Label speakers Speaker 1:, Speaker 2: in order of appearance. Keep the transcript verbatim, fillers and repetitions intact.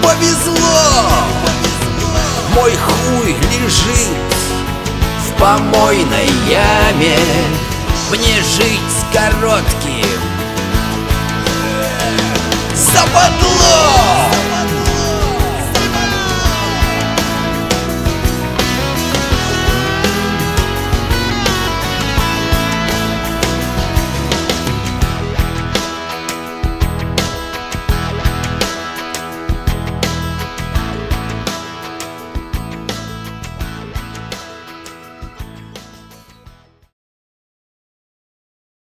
Speaker 1: повезло. Мой хуй лежит в помойной яме. Мне жить с коротким